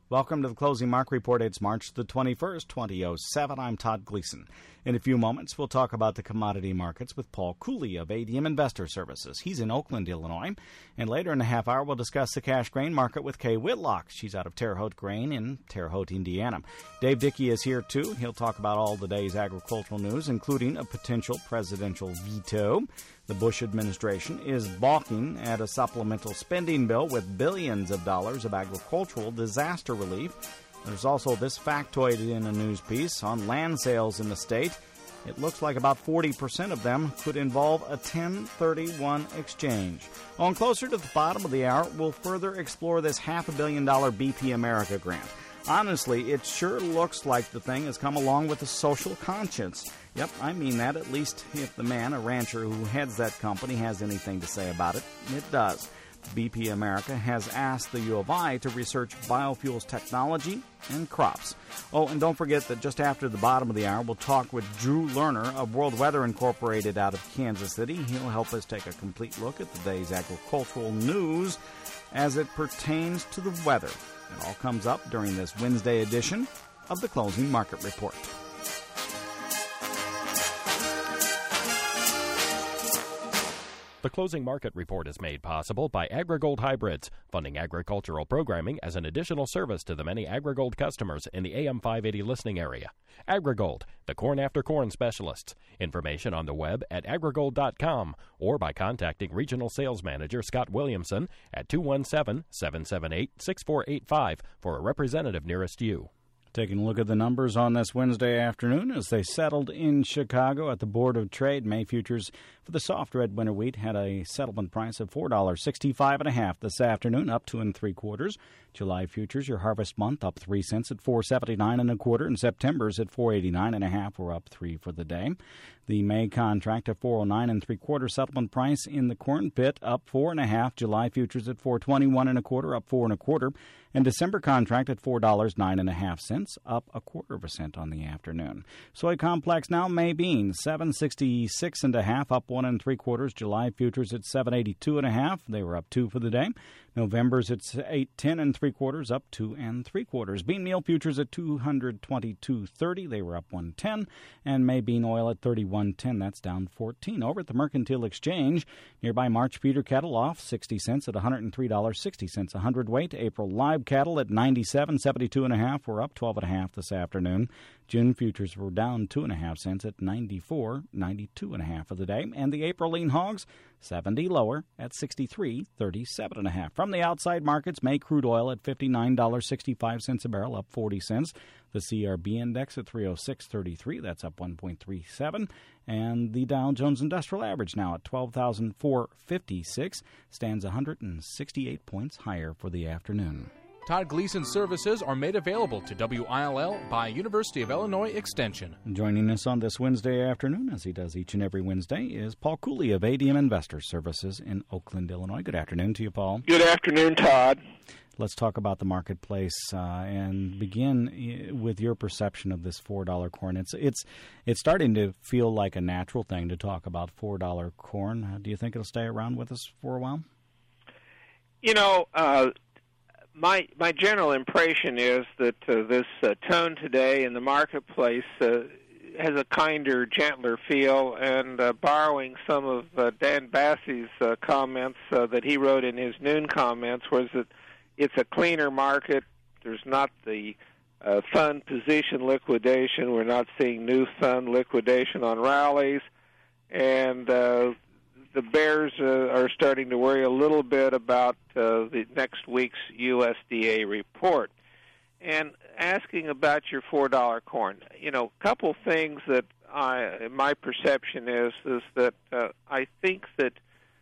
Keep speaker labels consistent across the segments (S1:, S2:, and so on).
S1: Welcome to the Closing Market Report. It's March the 21st, 2007. I'm Todd Gleason. In a few moments, we'll talk about the commodity markets with Paul Cooley of ADM Investor Services. He's in Oakland, Illinois. And later in the half hour, we'll discuss the cash grain market with Kay Whitlock. She's out of Terre Haute Grain in Terre Haute, Indiana. Dave Dickey is here, too. He'll talk about all the day's agricultural news, including a potential presidential veto. The Bush administration is balking at a supplemental spending bill with billions of dollars of agricultural disaster relief. There's also this factoid in a news piece on land sales in the state. It looks like about 40% of them could involve a 1031 exchange. On closer to the bottom of the hour, we'll further explore this $500 million BP America grant. Honestly, it sure looks like the thing has come along with a social conscience. Yep, I mean that, at least if the man, a rancher who heads that company, has anything to say about it. It does. BP America has asked the U of I to research biofuels technology and crops. Oh, and don't forget that just after the bottom of the hour, we'll talk with Drew Lerner of World Weather Incorporated out of Kansas City. He'll help us take a complete look at the day's agricultural news as it pertains to the weather. It all comes up during this Wednesday edition of the Closing Market Report.
S2: The Closing Market Report is made possible by AgriGold Hybrids, funding agricultural programming as an additional service to the many AgriGold customers in the AM 580 listening area. AgriGold, the corn after corn specialists. Information on the web at agrigold.com or by contacting Regional Sales Manager Scott Williamson at 217-778-6485 for a representative nearest you.
S1: Taking a look at the numbers on this Wednesday afternoon as they settled in Chicago at the Board of Trade. May futures for the soft red winter wheat had a settlement price of $4.65 this afternoon, up 2 3/4. July futures, your harvest month, up 3 cents at $4.79 1/4, and September's at $4.89 1/2. We're up 3 for the day. The May contract at $4.09 3/4 settlement price in the corn pit, up 4 1/2. July futures at $4.21 1/4, up 4 1/4, and December contract at $4.09 1/2, up 1/4% on the afternoon. Soy complex now, May bean, $7.66 1/2, up 1 3/4. July futures at $7.82 1/2. They were up 2 for the day. November's at $8.10 3/4, up 2 3/4. Bean meal futures at $222.30. They were up 1.10, and May bean oil at $31.10. That's down 14. Over at the Mercantile Exchange, nearby March feeder cattle off 60 cents at $103.60 a hundredweight. April live cattle at 97.72 1/2. We're up 12 1/2 this afternoon. June futures were down 2 1/2 cents at 94.92 1/2 for the day, and the April lean hogs 70 lower at 63.37 1/2. From the outside markets, May crude oil at $59.65 a barrel, up 40 cents. The CRB index at 306.33, that's up 1.37. And the Dow Jones Industrial Average now at 12,456, stands 168 points higher for the afternoon.
S3: Todd Gleason services are made available to WILL by University of Illinois Extension.
S1: Joining us on this Wednesday afternoon, as he does each and every Wednesday, is Paul Cooley of ADM Investor Services in Oakland, Illinois. Good afternoon to you, Paul.
S4: Good afternoon, Todd.
S1: Let's talk about the marketplace and begin with your perception of this $4 corn. It's starting to feel like a natural thing to talk about $4 corn. Do you think it'll stay around with us for a while?
S4: You know, my general impression is that this tone today in the marketplace has a kinder, gentler feel, and borrowing some of Dan Bassey's comments that he wrote in his noon comments, was that it's a cleaner market. There's not the fund position liquidation. We're not seeing new fund liquidation on rallies, and the bears are starting to worry a little bit about the next week's USDA report. And asking about your $4 corn, you know, a couple things that my perception is that I think that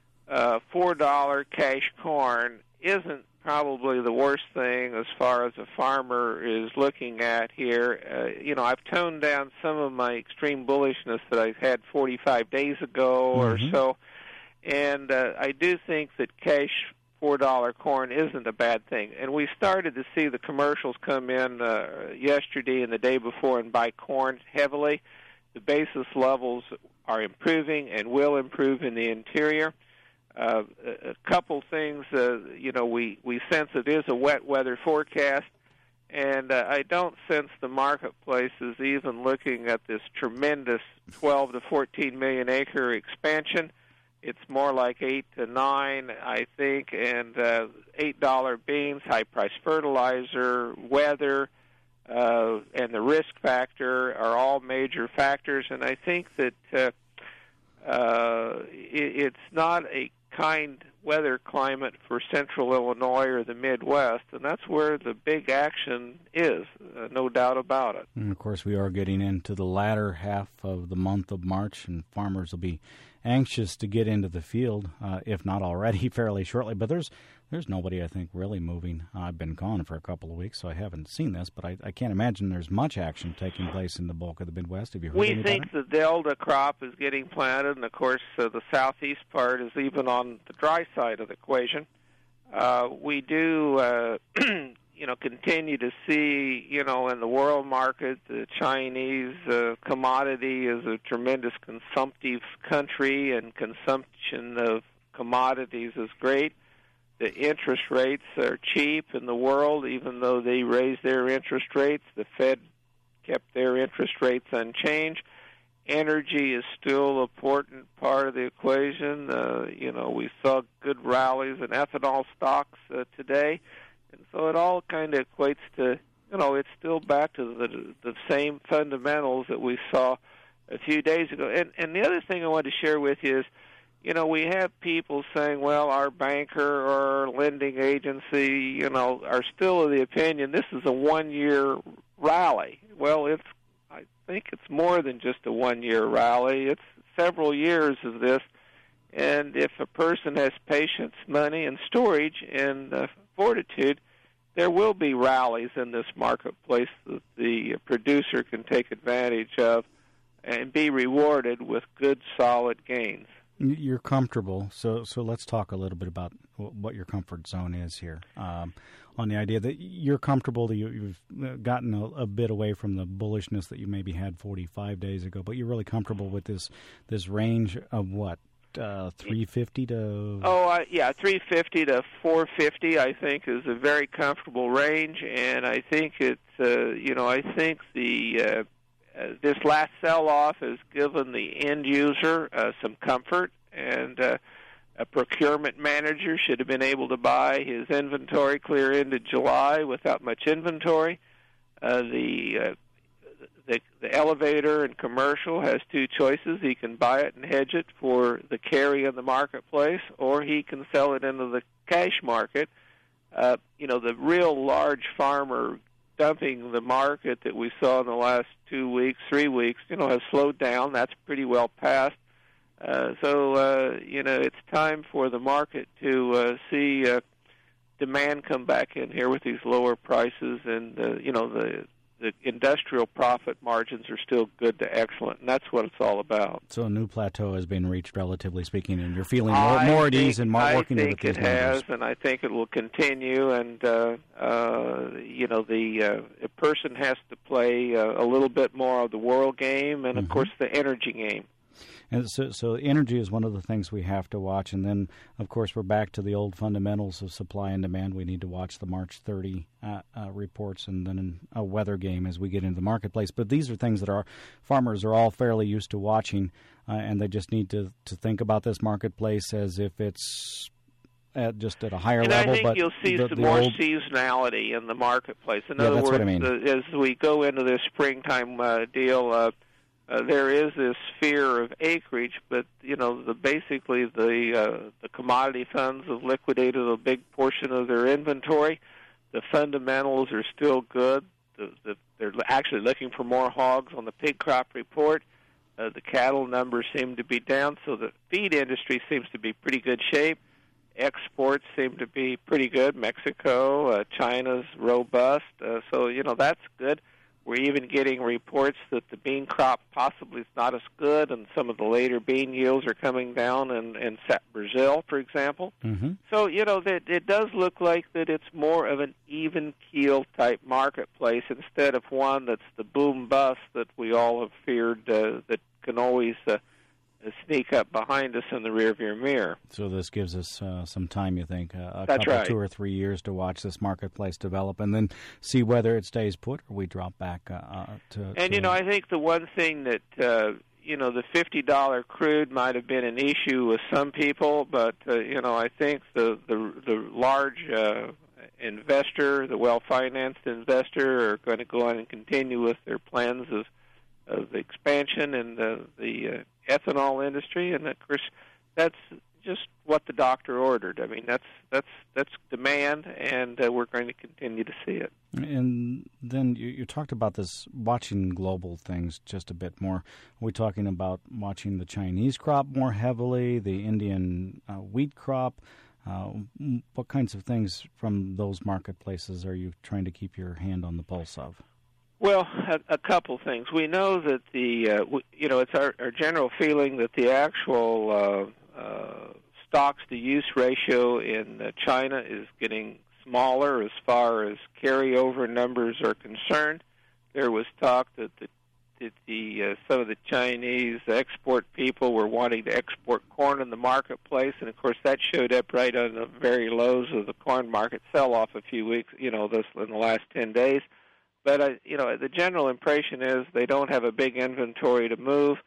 S4: $4 cash corn isn't probably the worst thing as far as a farmer is looking at here. You know, I've toned down some of my extreme bullishness that I had 45 days ago or so, and I do think that cash $4 corn isn't a bad thing. And we started to see the commercials come in yesterday and the day before and buy corn heavily. The basis levels are improving and will improve in the interior. A couple things, you know, we sense it is a wet weather forecast, And I don't sense the marketplace is even looking at this tremendous 12 to 14 million acre expansion. It's more like 8 to 9, I think, and $8 beans, high-priced fertilizer, weather, and the risk factor are all major factors. And I think that it's not a kind weather climate for central Illinois or the Midwest, and that's where the big action is, no doubt about it.
S1: And of course, we are getting into the latter half of the month of March, and farmers will be anxious to get into the field, if not already, fairly shortly. But there's nobody, I think, really moving. I've been gone for a couple of weeks, so I haven't seen this, but I can't imagine there's much action taking place in the bulk of the Midwest. Have you heard
S4: We think the Delta crop is getting planted, and, of course, the southeast part is even on the dry side of the equation. We do, continue to see, in the world market, the Chinese commodity is a tremendous consumptive country, and consumption of commodities is great. The interest rates are cheap in the world, even though they raised their interest rates. The Fed kept their interest rates unchanged. Energy is still an important part of the equation. We saw good rallies in ethanol stocks today. And so it all kind of equates to, it's still back to the same fundamentals that we saw a few days ago. And the other thing I wanted to share with you is, we have people saying, well, our banker or our lending agency, are still of the opinion this is a one-year rally. Well, I think it's more than just a one-year rally. It's several years of this. And if a person has patience, money, and storage and fortitude, there will be rallies in this marketplace that the producer can take advantage of and be rewarded with good, solid gains.
S1: You're comfortable, so let's talk a little bit about what your comfort zone is here. On the idea that you're comfortable, that you've gotten a bit away from the bullishness that you maybe had 45 days ago, but you're really comfortable with this range of what, 350 to...
S4: 350 to 450, I think, is a very comfortable range, and I think it's, I think this last sell-off has given the end user some comfort, and a procurement manager should have been able to buy his inventory clear into July without much inventory. The elevator and commercial has two choices. He can buy it and hedge it for the carry in the marketplace, or he can sell it into the cash market. The real large farmer dumping the market that we saw in the last 2 weeks, 3 weeks, has slowed down. That's pretty well past. It's time for the market to see demand come back in here with these lower prices, and the industrial profit margins are still good to excellent, and that's what it's all about.
S1: So a new plateau has been reached, relatively speaking, and you're feeling more at ease and more working with these numbers.
S4: I think it has, and I think it will continue, and the person has to play a little bit more of the world game and, of course, the energy game.
S1: And so energy is one of the things we have to watch. And then, of course, we're back to the old fundamentals of supply and demand. We need to watch the March 30 reports and then a weather game as we get into the marketplace. But these are things that our farmers are all fairly used to watching, and they just need to think about this marketplace as if it's just at a higher level.
S4: I think you'll see some more seasonality in the marketplace. In other words,
S1: what I mean.
S4: As we go into this springtime deal, there is this fear of acreage, but basically the commodity funds have liquidated a big portion of their inventory. The fundamentals are still good. They're actually looking for more hogs on the pig crop report. The cattle numbers seem to be down, so the feed industry seems to be pretty good shape. Exports seem to be pretty good. Mexico, China's robust, so that's good. We're even getting reports that the bean crop possibly is not as good, and some of the later bean yields are coming down in Brazil, for example. Mm-hmm. So, that it does look like that it's more of an even keel type marketplace instead of one that's the boom bust that we all have feared that can always sneak up behind us in the rearview mirror.
S1: So this gives us some time, you think, a
S4: That's
S1: couple,
S4: right.
S1: 2 or 3 years to watch this marketplace develop and then see whether it stays put or we drop back to...
S4: And, I think the one thing that, the $50 crude might have been an issue with some people, but, I think the large investor, the well-financed investor, are going to go on and continue with their plans of expansion in the ethanol industry, and of course, that's just what the doctor ordered. I mean, that's demand, and we're going to continue to see it.
S1: And then you talked about this watching global things just a bit more. Are we talking about watching the Chinese crop more heavily, the Indian wheat crop? What kinds of things from those marketplaces are you trying to keep your hand on the pulse of?
S4: Well, a couple things. We know that it's our general feeling that the actual stocks-to-use ratio in China is getting smaller as far as carryover numbers are concerned. There was talk that some of the Chinese export people were wanting to export corn in the marketplace, and of course that showed up right on the very lows of the corn market sell-off a few weeks, in the last 10 days. But, the general impression is they don't have a big inventory to move.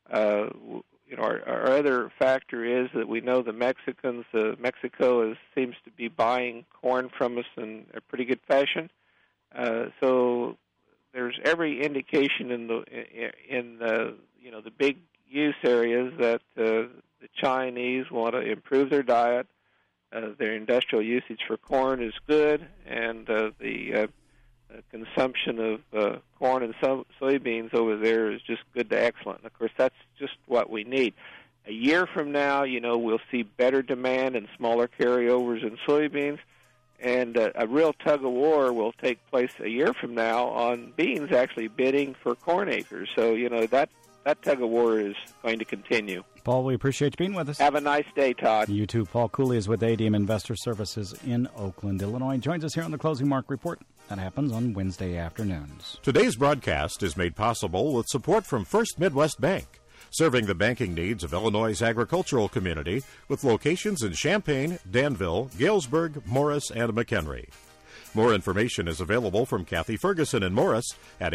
S4: Our other factor is that we know the Mexicans, Mexico seems to be buying corn from us in a pretty good fashion. So there's every indication in the big use areas that the Chinese want to improve their diet. Their industrial usage for corn is good, and the consumption of corn and soybeans over there is just good to excellent. And of course, that's just what we need. A year from now, we'll see better demand and smaller carryovers in soybeans, and a real tug-of-war will take place a year from now on beans actually bidding for corn acres. So, that tug-of-war is going to continue.
S1: Paul, we appreciate you being with us.
S4: Have a nice day, Todd.
S1: You too. Paul Cooley is with ADM Investor Services in Oakland, Illinois. Joins us here on the Closing Mark Report. That happens on Wednesday afternoons.
S5: Today's broadcast is made possible with support from First Midwest Bank, serving the banking needs of Illinois' agricultural community with locations in Champaign, Danville, Galesburg, Morris, and McHenry. More information is available from Kathy Ferguson in Morris at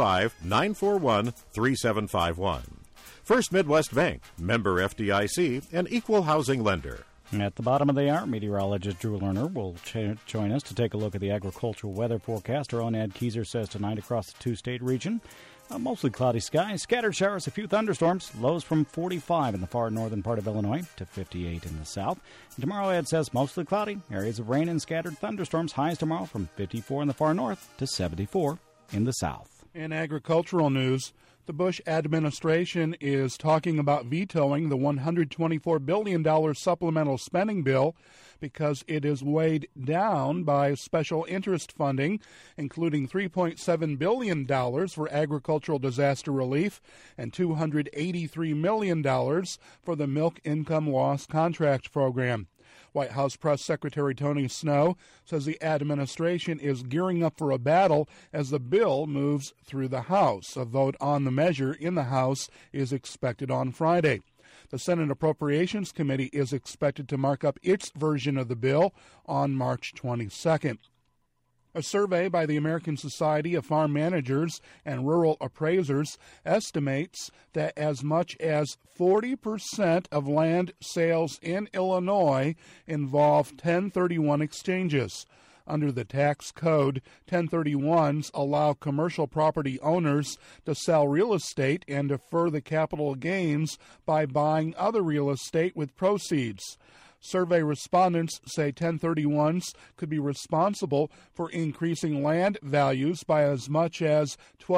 S5: 815-941-3751. First Midwest Bank, member FDIC, and equal housing lender.
S1: At the bottom of the hour, meteorologist Drew Lerner will join us to take a look at the agricultural weather forecast. Our own Ed Keyser says tonight across the two-state region, mostly cloudy skies, scattered showers, a few thunderstorms, lows from 45 in the far northern part of Illinois to 58 in the south. And tomorrow, Ed says mostly cloudy, areas of rain and scattered thunderstorms, highs tomorrow from 54 in the far north to 74 in the south.
S6: In agricultural news, the Bush administration is talking about vetoing the $124 billion supplemental spending bill because it is weighed down by special interest funding, including $3.7 billion for agricultural disaster relief and $283 million for the Milk Income Loss Contract Program. White House Press Secretary Tony Snow says the administration is gearing up for a battle as the bill moves through the House. A vote on the measure in the House is expected on Friday. The Senate Appropriations Committee is expected to mark up its version of the bill on March 22nd. A survey by the American Society of Farm Managers and Rural Appraisers estimates that as much as 40% of land sales in Illinois involve 1031 exchanges. Under the tax code, 1031s allow commercial property owners to sell real estate and defer the capital gains by buying other real estate with proceeds. Survey respondents say 1031s could be responsible for increasing land values by as much as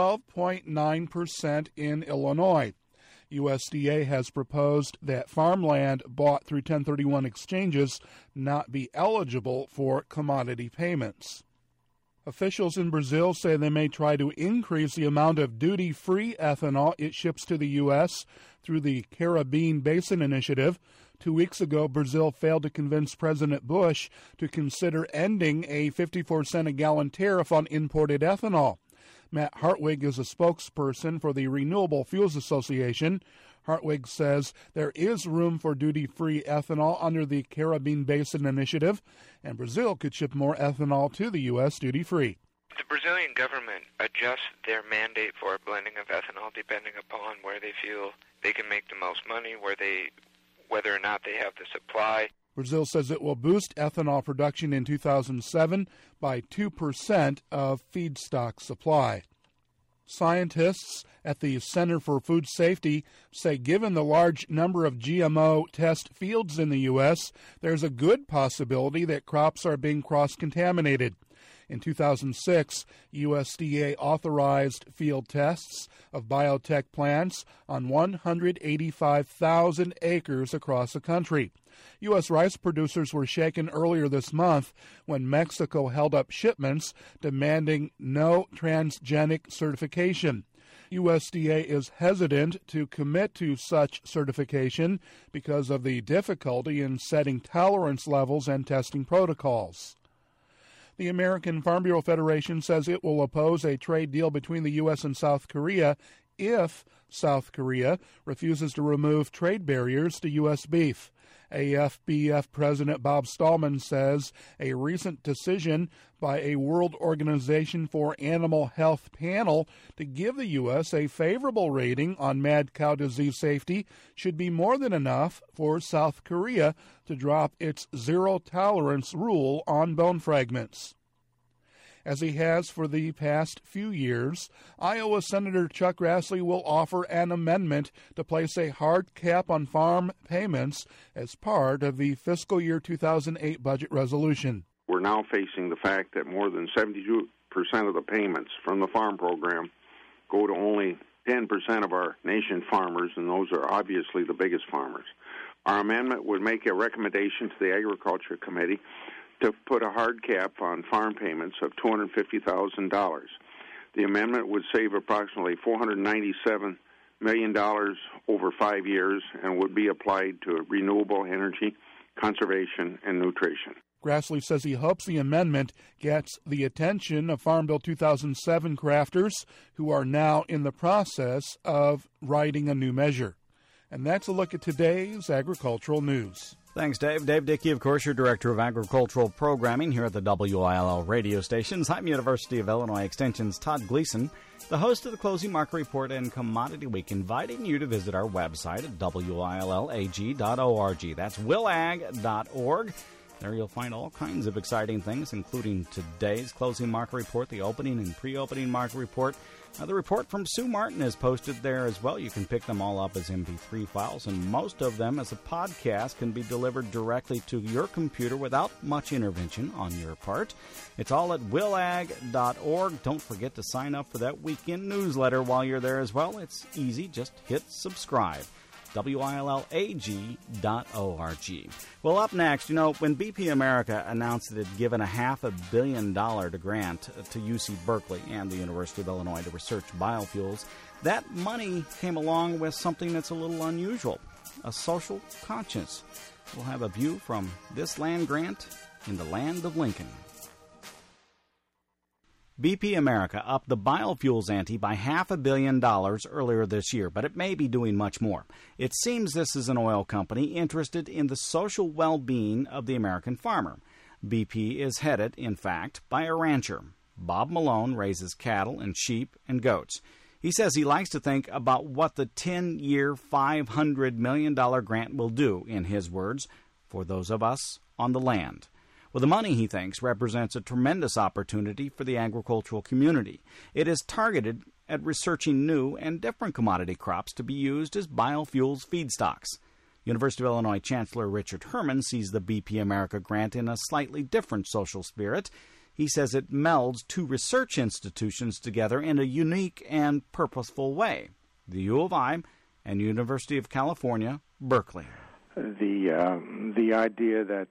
S6: 12.9% in Illinois. USDA has proposed that farmland bought through 1031 exchanges not be eligible for commodity payments. Officials in Brazil say they may try to increase the amount of duty-free ethanol it ships to the U.S. through the Caribbean Basin Initiative. 2 weeks ago, Brazil failed to convince President Bush to consider ending a 54-cent-a-gallon tariff on imported ethanol. Matt Hartwig is a spokesperson for the Renewable Fuels Association. Hartwig says there is room for duty-free ethanol under the Caribbean Basin Initiative, and Brazil could ship more ethanol to the U.S. duty-free.
S7: The Brazilian government adjusts their mandate for blending of ethanol depending upon where they feel they can make the most money, whether or not they have the supply.
S6: Brazil says it will boost ethanol production in 2007 by 2% of feedstock supply. Scientists at the Center for Food Safety say given the large number of GMO test fields in the U.S., there's a good possibility that crops are being cross-contaminated. In 2006, USDA authorized field tests of biotech plants on 185,000 acres across the country. U.S. rice producers were shaken earlier this month when Mexico held up shipments demanding no transgenic certification. USDA is hesitant to commit to such certification because of the difficulty in setting tolerance levels and testing protocols. The American Farm Bureau Federation says it will oppose a trade deal between the U.S. and South Korea if South Korea refuses to remove trade barriers to U.S. beef. AFBF President Bob Stallman says a recent decision by a World Organization for Animal Health panel to give the U.S. a favorable rating on mad cow disease safety should be more than enough for South Korea to drop its zero-tolerance rule on bone fragments. As he has for the past few years, Iowa Senator Chuck Grassley will offer an amendment to place a hard cap on farm payments as part of the fiscal year 2008 budget resolution.
S8: We're now facing the fact that more than 72% of the payments from the farm program go to only 10% of our nation's farmers, and those are obviously the biggest farmers. Our amendment would make a recommendation to the Agriculture Committee to put a hard cap on farm payments of $250,000. The amendment would save approximately $497 million over 5 years and would be applied to renewable energy, conservation, and nutrition.
S6: Grassley says he hopes the amendment gets the attention of Farm Bill 2007 crafters who are now in the process of writing a new measure. And that's a look at today's agricultural news.
S1: Thanks, Dave. Dave Dickey, of course, your Director of Agricultural Programming here at the WILL radio stations. I'm University of Illinois Extension's Todd Gleason, the host of the Closing Market Report and Commodity Week, inviting you to visit our website at willag.org. That's willag.org. There you'll find all kinds of exciting things, including today's Closing Market Report, the opening and pre-opening market report. The report from Sue Martin is posted there as well. You can pick them all up as MP3 files, and most of them as a podcast can be delivered directly to your computer without much intervention on your part. It's all at willag.org. Don't forget to sign up for that weekend newsletter while you're there as well. It's easy. Just hit subscribe. WILLAG.org. Well, up next, when BP America announced that it had given a $500 million grant to UC Berkeley and the University of Illinois to research biofuels, that money came along with something that's a little unusual, a social conscience. We'll have a view from this land grant in the land of Lincoln. BP America upped the biofuels ante by $500 million earlier this year, but it may be doing much more. It seems this is an oil company interested in the social well-being of the American farmer. BP is headed, in fact, by a rancher. Bob Malone raises cattle and sheep and goats. He says he likes to think about what the 10-year, $500 million grant will do, in his words, for those of us on the land. Well, the money, he thinks, represents a tremendous opportunity for the agricultural community. It is targeted at researching new and different commodity crops to be used as biofuels feedstocks. University of Illinois Chancellor Richard Herman sees the BP America grant in a slightly different social spirit. He says it melds two research institutions together in a unique and purposeful way, the U of I and University of California, Berkeley.
S9: The idea that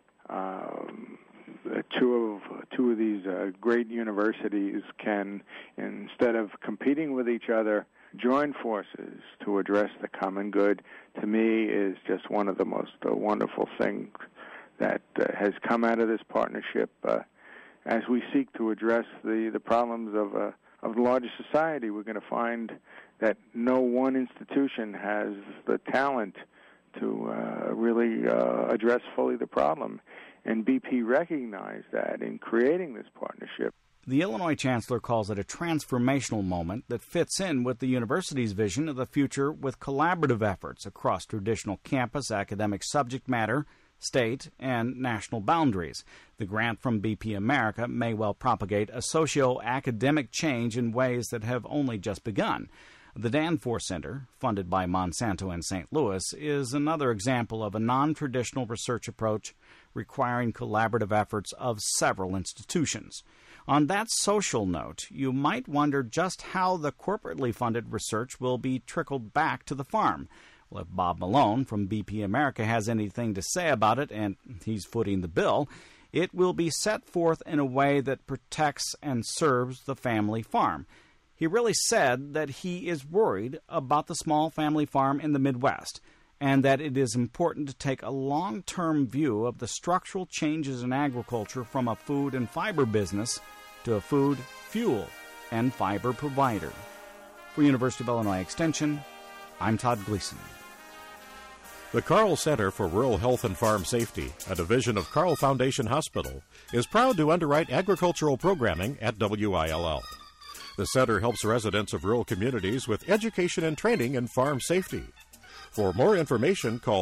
S9: two of these great universities can, instead of competing with each other, join forces to address the common good, to me is just one of the most wonderful things that has come out of this partnership as we seek to address the problems of the larger society. We're going to find that no one institution has the talent to really address fully the problem. And BP recognized that in creating this partnership.
S1: The Illinois Chancellor calls it a transformational moment that fits in with the university's vision of the future with collaborative efforts across traditional campus, academic subject matter, state, and national boundaries. The grant from BP America may well propagate a socio-academic change in ways that have only just begun. The Danforth Center, funded by Monsanto in St. Louis, is another example of a non-traditional research approach requiring collaborative efforts of several institutions. On that social note, you might wonder just how the corporately funded research will be trickled back to the farm. Well, if Bob Malone from BP America has anything to say about it, and he's footing the bill, it will be set forth in a way that protects and serves the family farm. He really said that he is worried about the small family farm in the Midwest, and that it is important to take a long-term view of the structural changes in agriculture from a food and fiber business to a food, fuel, and fiber provider. For University of Illinois Extension, I'm Todd Gleason.
S5: The Carle Center for Rural Health and Farm Safety, a division of Carle Foundation Hospital, is proud to underwrite agricultural programming at WILL. The center helps residents of rural communities with education and training in farm safety. For more information, call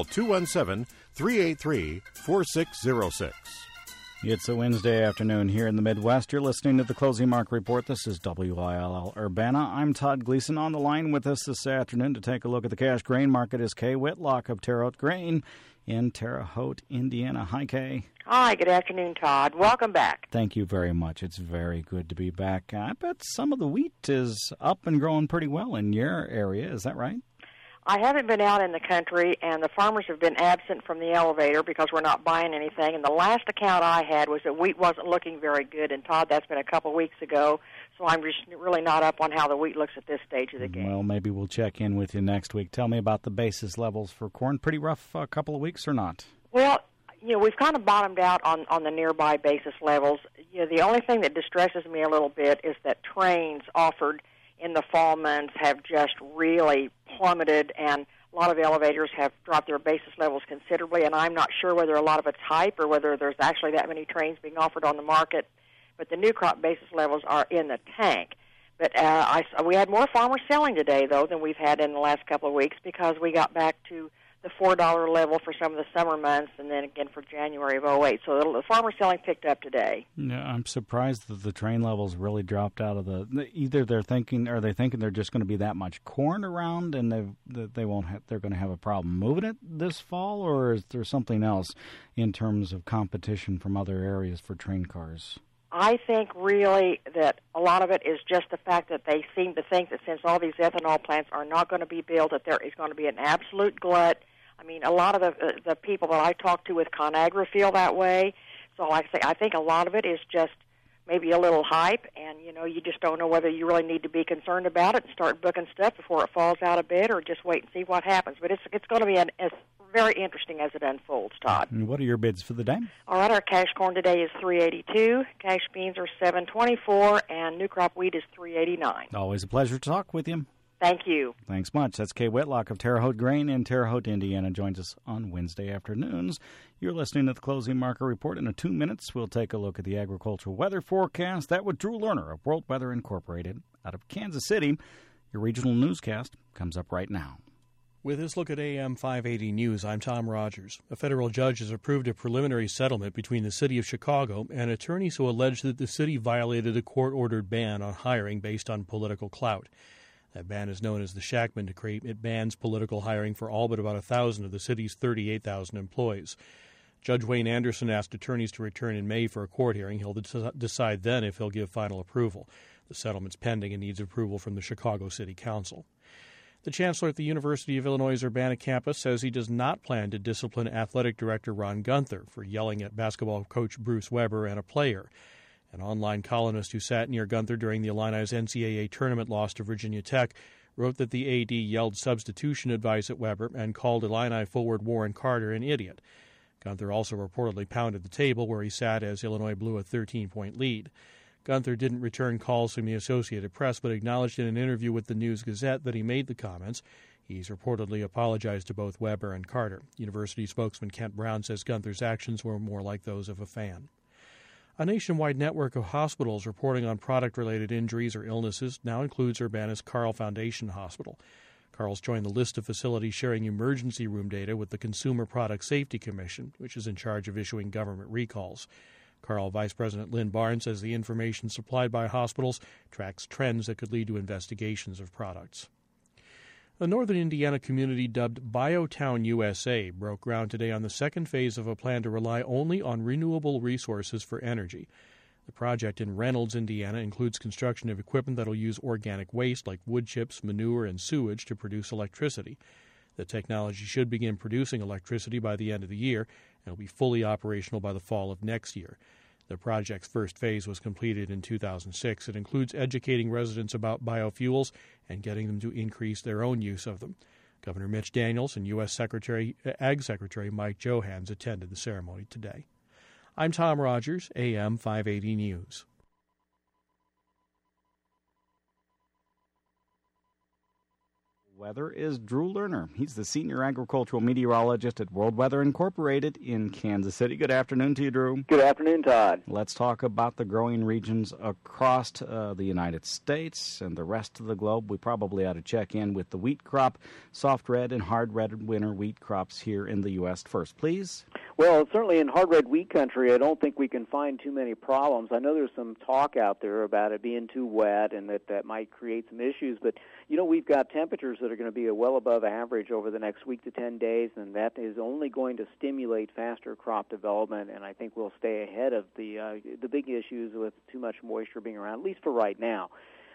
S5: 217-383-4606.
S1: It's a Wednesday afternoon here in the Midwest. You're listening to the Closing Market Report. This is WILL Urbana. I'm Todd Gleason. On the line with us this afternoon to take a look at the cash grain market is Kay Whitlock of Terre Haute Grain in Terre Haute, Indiana. Hi, Kay.
S10: Hi, good afternoon, Todd. Welcome back.
S1: Thank you very much. It's very good to be back. I bet some of the wheat is up and growing pretty well in your area. Is that right?
S10: I haven't been out in the country, and the farmers have been absent from the elevator because we're not buying anything. And the last account I had was that wheat wasn't looking very good. And, Todd, that's been a couple weeks ago, so I'm just really not up on how the wheat looks at this stage of the game.
S1: Well, maybe we'll check in with you next week. Tell me about the basis levels for corn. Pretty rough couple of weeks or not?
S10: Well, you know, we've kind of bottomed out on the nearby basis levels. You know, the only thing that distresses me a little bit is that trains offered in the fall months have just really plummeted, and a lot of elevators have dropped their basis levels considerably, and I'm not sure whether a lot of it's hype or whether there's actually that many trains being offered on the market, but the new crop basis levels are in the tank. But we had more farmers selling today, though, than we've had in the last couple of weeks because we got back to the $4 level for some of the summer months, and then again for January of 2008. So the farmer selling picked up today.
S1: Yeah, I'm surprised that the train levels really dropped out of the. Either they're thinking they're just going to be that much corn around, and they're going to have a problem moving it this fall, or is there something else in terms of competition from other areas for train cars?
S10: I think really that a lot of it is just the fact that they seem to think that since all these ethanol plants are not going to be built, that there is going to be an absolute glut. I mean, a lot of the people that I talk to with ConAgra feel that way. So like I say, I think a lot of it is just maybe a little hype, and, you know, you just don't know whether you really need to be concerned about it and start booking stuff before it falls out of bed or just wait and see what happens. But it's going to be as very interesting as it unfolds, Todd.
S1: And what are your bids for the day?
S10: All right, our cash corn today is $3.82, cash beans are $7.24, and new crop wheat is $3.89.
S1: Always a pleasure to talk with you.
S10: Thank you.
S1: Thanks much. That's Kay Whitlock of Terre Haute Grain in Terre Haute, Indiana. Joins us on Wednesday afternoons. You're listening to the Closing Market Report. In 2 minutes, we'll take a look at the agricultural weather forecast. That with Drew Lerner of World Weather Incorporated out of Kansas City. Your regional newscast comes up right now.
S11: With this look at AM 580 News, I'm Tom Rogers. A federal judge has approved a preliminary settlement between the city of Chicago and attorneys who allege that the city violated a court-ordered ban on hiring based on political clout. That ban is known as the Shackman Decree. It bans political hiring for all but about 1,000 of the city's 38,000 employees. Judge Wayne Anderson asked attorneys to return in May for a court hearing. He'll decide then if he'll give final approval. The settlement's pending and needs approval from the Chicago City Council. The chancellor at the University of Illinois' Urbana campus says he does not plan to discipline athletic director Ron Gunther for yelling at basketball coach Bruce Weber and a player. An online columnist who sat near Gunther during the Illini's NCAA tournament loss to Virginia Tech wrote that the AD yelled substitution advice at Weber and called Illini forward Warren Carter an idiot. Gunther also reportedly pounded the table where he sat as Illinois blew a 13-point lead. Gunther didn't return calls from the Associated Press, but acknowledged in an interview with the News-Gazette that he made the comments. He's reportedly apologized to both Weber and Carter. University spokesman Kent Brown says Gunther's actions were more like those of a fan. A nationwide network of hospitals reporting on product-related injuries or illnesses now includes Urbana's Carle Foundation Hospital. Carle's joined the list of facilities sharing emergency room data with the Consumer Product Safety Commission, which is in charge of issuing government recalls. Carle Vice President Lynn Barnes says the information supplied by hospitals tracks trends that could lead to investigations of products. The Northern Indiana community dubbed Biotown USA broke ground today on the second phase of a plan to rely only on renewable resources for energy. The project in Reynolds, Indiana, includes construction of equipment that will use organic waste like wood chips, manure, and sewage to produce electricity. The technology should begin producing electricity by the end of the year and will be fully operational by the fall of next year. The project's first phase was completed in 2006. It includes educating residents about biofuels and getting them to increase their own use of them. Governor Mitch Daniels and U.S. Ag Secretary Mike Johans attended the ceremony today. I'm Tom Rogers, AM 580 News.
S1: Weather is Drew Lerner. He's the senior agricultural meteorologist at World Weather Incorporated in Kansas City. Good afternoon to you, Drew.
S12: Good afternoon, Todd.
S1: Let's talk about the growing regions across the United States and the rest of the globe. We probably ought to check in with the wheat crop, soft red and hard red winter wheat crops here in the U.S. first, please.
S12: Well, certainly in hard red wheat country, I don't think we can find too many problems. I know there's some talk out there about it being too wet and that might create some issues, but we've got temperatures that are going to be well above average over the next week to 10 days, and that is only going to stimulate faster crop development, and I think we'll stay ahead of the big issues with too much moisture being around, at least for right now.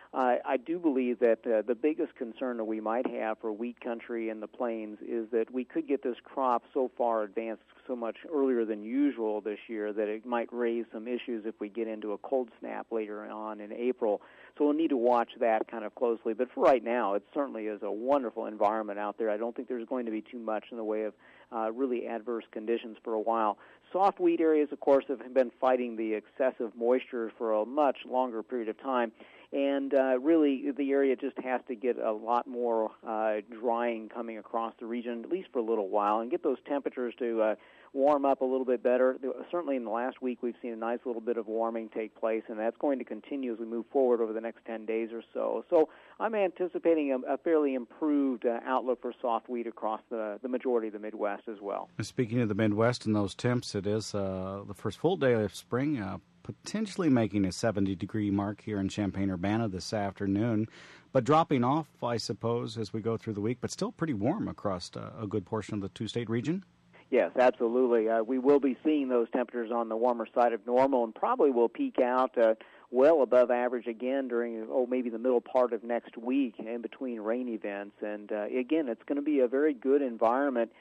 S12: I do believe that the biggest concern that we might have for wheat country in the plains is that we could get this crop so far advanced so much earlier than usual this year that it might raise some issues if we get into a cold snap later on in April. So we'll need to watch that kind of closely. But for right now, it certainly is a wonderful environment out there. I don't think there's going to be too much in the way of really adverse conditions for a while. Soft wheat areas, of course, have been fighting the excessive moisture for a much longer period of time. And really, the area just has to get a lot more drying coming across the region, at least for a little while, and get those temperatures to warm up a little bit better. Certainly in the last week, we've seen a nice little bit of warming take place, and that's going to continue as we move forward over the next 10 days or so. So I'm anticipating a fairly improved outlook for soft wheat across the majority of the Midwest as well.
S1: Speaking of the Midwest and those temps, it is the first full day of spring, potentially making a 70-degree mark here in Champaign-Urbana this afternoon, but dropping off, I suppose, as we go through the week, but still pretty warm across a good portion of the two-state region.
S12: Yes, absolutely. We will be seeing those temperatures on the warmer side of normal and probably will peak out well above average again during, maybe the middle part of next week in between rain events. And again, it's going to be a very good environment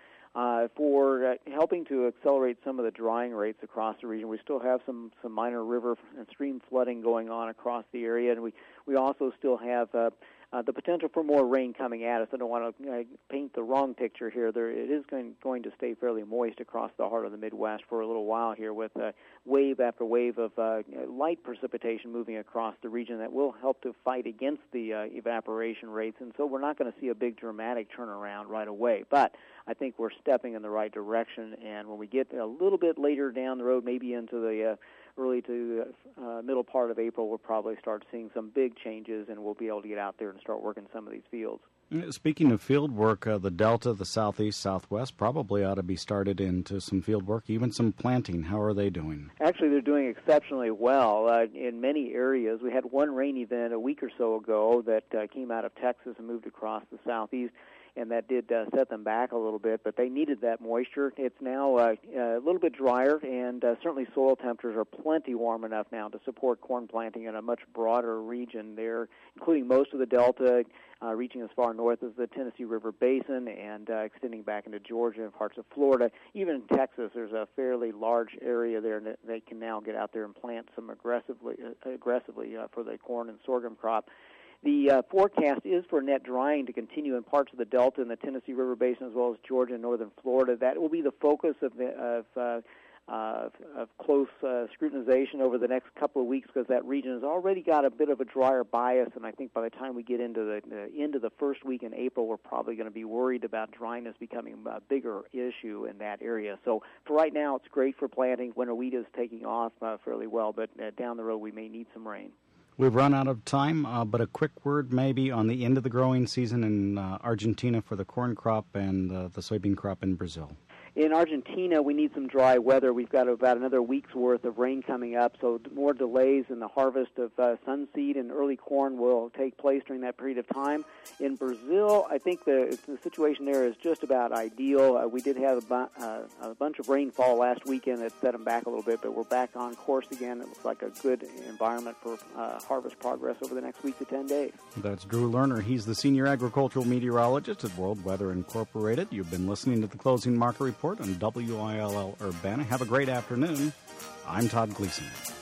S12: for helping to accelerate some of the drying rates across the region. We still have some minor river and stream flooding going on across the area, and we also still have the potential for more rain coming at us. I don't want to paint the wrong picture here. It is going to stay fairly moist across the heart of the Midwest for a little while here with wave after wave of light precipitation moving across the region that will help to fight against the evaporation rates. And so we're not going to see a big dramatic turnaround right away. But I think we're stepping in the right direction. And when we get a little bit later down the road, maybe into the early to middle part of April, we'll probably start seeing some big changes, and we'll be able to get out there and start working some of these fields.
S1: Speaking of field work, the Delta, the Southeast, Southwest probably ought to be started into some field work, even some planting. How are they doing?
S12: Actually, they're doing exceptionally well in many areas. We had one rain event a week or so ago that came out of Texas and moved across the Southeast, and that did set them back a little bit, but they needed that moisture. It's now a little bit drier, and certainly soil temperatures are plenty warm enough now to support corn planting in a much broader region there, including most of the Delta, reaching as far north as the Tennessee River Basin and extending back into Georgia and parts of Florida. Even in Texas, there's a fairly large area there that they can now get out there and plant some aggressively for the corn and sorghum crop. The forecast is for net drying to continue in parts of the Delta and the Tennessee River Basin as well as Georgia and northern Florida. That will be the focus of close scrutinization over the next couple of weeks, because that region has already got a bit of a drier bias, and I think by the time we get into the end of the first week in April, we're probably going to be worried about dryness becoming a bigger issue in that area. So for right now, it's great for planting. Winter wheat is taking off fairly well, but down the road we may need some rain.
S1: We've run out of time, but a quick word maybe on the end of the growing season in Argentina for the corn crop and the soybean crop in Brazil.
S12: In Argentina, we need some dry weather. We've got about another week's worth of rain coming up, so more delays in the harvest of sunseed and early corn will take place during that period of time. In Brazil, I think the situation there is just about ideal. We did have a bunch of rainfall last weekend that set them back a little bit, but we're back on course again. It looks like a good environment for harvest progress over the next week to 10 days.
S1: That's Drew Lerner. He's the Senior Agricultural Meteorologist at World Weather Incorporated. You've been listening to the Closing Market Report on WILL Urbana. Have a great afternoon. I'm Todd Gleason.